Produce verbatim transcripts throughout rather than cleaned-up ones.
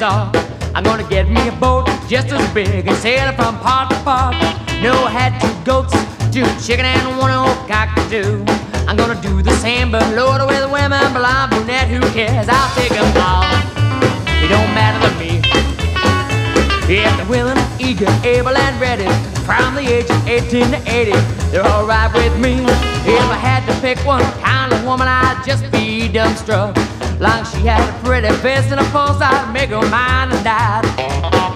north. I'm gonna get me a boat just as big and sail from part to part. No hat, two goats, two chicken and one old cockatoo. I'm gonna do the same, but Lord, with women, blonde, brunette, who cares? I'll take them all. It don't matter to me. If they're willing, eager, able, and ready, from the age of eighteen to eighty, they're all right with me. If I had to pick one kind of woman, I'd just be dumbstruck. Long as she had a pretty face and a pulse, I'd make her mine and die.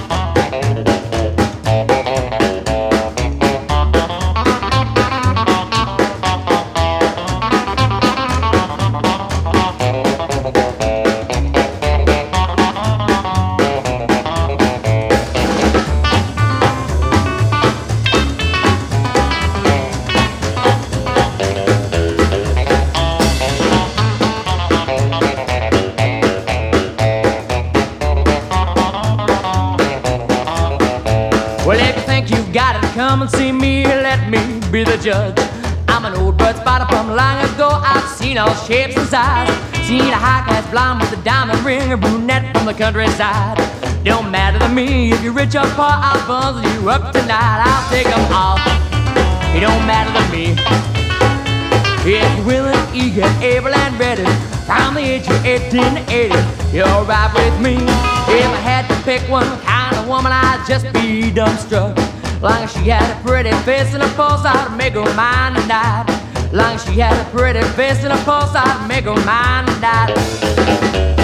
Well, if you think you've got it, come and see me, let me be the judge. I'm an old bird spotter from long ago. I've seen all shapes and sizes. Seen a high-class blonde with a diamond ring, a brunette from the countryside. Don't matter to me if you're rich or poor, I'll bundle you up tonight. I'll take them all. It don't matter to me. If you're willing, eager, able, and ready, from the age of eighteen to eighty, you're right with me. If I had to pick one kind of woman, I'd just be dumbstruck. Long as she had a pretty face and a pulse, I'd make her mine tonight. Long as she had a pretty face and a pulse, I'd make her mine tonight.